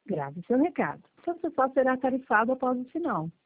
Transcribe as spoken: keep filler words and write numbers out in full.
Grave seu recado. Seu acessório será tarifado após o sinal.